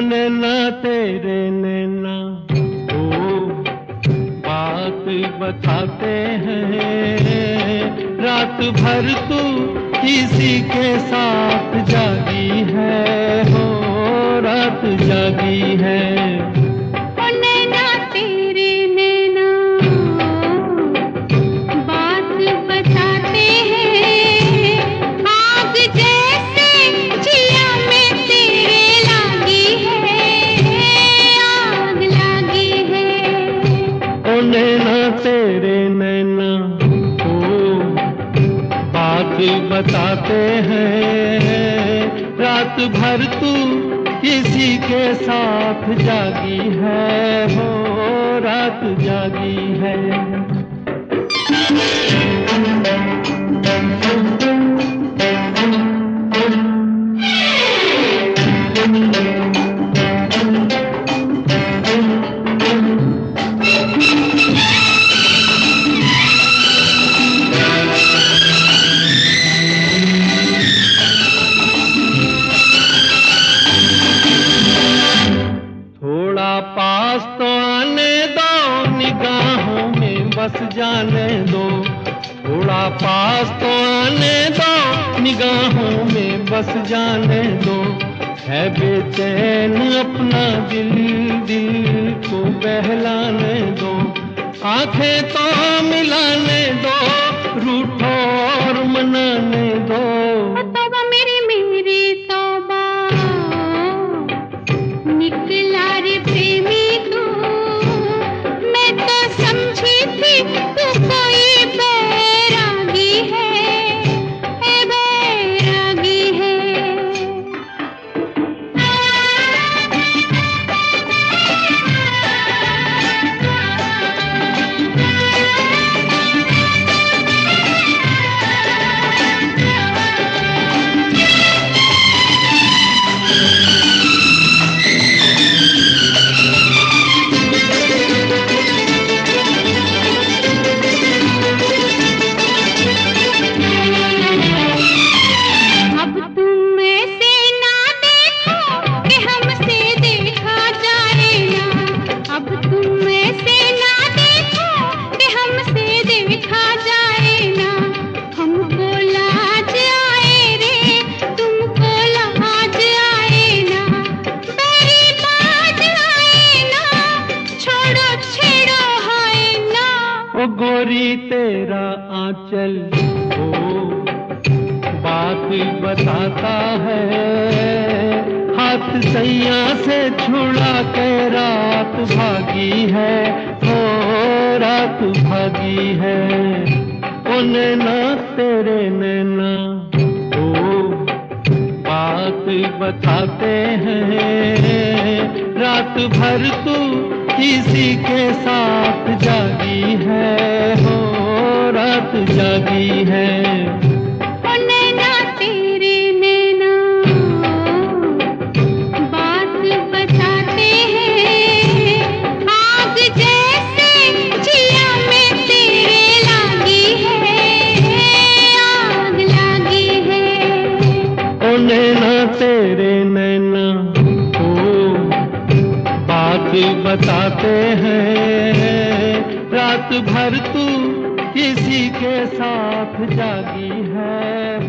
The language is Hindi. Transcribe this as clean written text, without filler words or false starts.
नैना तेरे नैना ओ बात बताते हैं, रात भर तू किसी के साथ जागी है, हो रात जागी है। ओ नैना तेरे नैना बात बताते हैं, आग जैसे जिया में तेरे लागी है, आग लागी है। ओ नैना तेरे नैना ओ बात बताते हैं, रात भर तू किसी के साथ जागी है, हो रात जागी है। पास तो आने दो, निगाहों में बस जाने दो, थोड़ा पास तो आने दो, निगाहों में बस जाने दो। है बेचैन अपना दिल, दिल को बहलाने दो, आंखें तो मिलाने दो, रूठो और मनाने दो। तौबा मेरी मेरी तौबा, निकला रे प्रेमी तू, मैं तो समझी थी तू कोई बैरागी है, बैरागी है। गोरी तेरा आंचल ओ बात बताता है, हाथ सैया से छुड़ा के रात भागी है, हो रात भागी है। ओ नैना तेरे नैना ओ बात बताते हैं, रात भर तू किसी के साथ जागी है, हो रात जागी है। ओ नैना तेरे नैना बात बताते हैं, आग जैसे जिया में तेरे लागी है, आग लागी है। ओ नैना तेरे नैना बताते हैं, रात भर तू किसी के साथ जागी है।